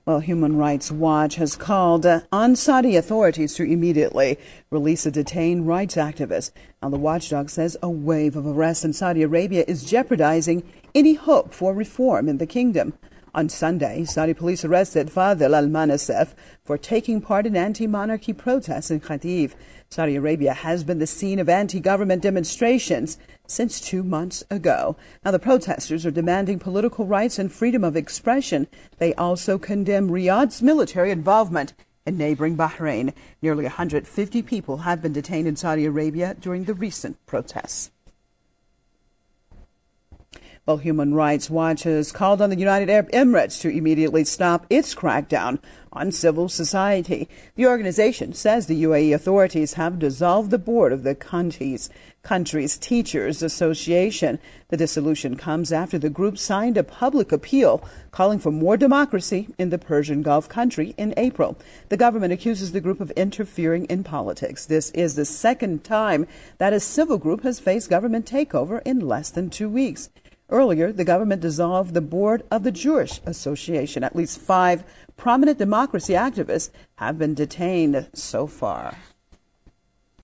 Well, Human Rights Watch has called on Saudi authorities to immediately release a detained rights activist. Now, the watchdog says a wave of arrests in Saudi Arabia is jeopardizing any hope for reform in the kingdom. On Sunday, Saudi police arrested Fadel al-Manasef for taking part in anti-monarchy protests in Khatif. Saudi Arabia has been the scene of anti-government demonstrations since 2 months ago. Now, the protesters are demanding political rights and freedom of expression. They also condemn Riyadh's military involvement in neighboring Bahrain. Nearly 150 people have been detained in Saudi Arabia during the recent protests. Well, Human Rights Watch has called on the United Arab Emirates to immediately stop its crackdown on civil society. The organization says the UAE authorities have dissolved the board of the country's Teachers Association. The dissolution comes after the group signed a public appeal calling for more democracy in the Persian Gulf country in April. The government accuses the group of interfering in politics. This is the second time that a civil group has faced government takeover in less than 2 weeks. Earlier, the government dissolved the board of the Jewish Association. At least 5 prominent democracy activists have been detained so far.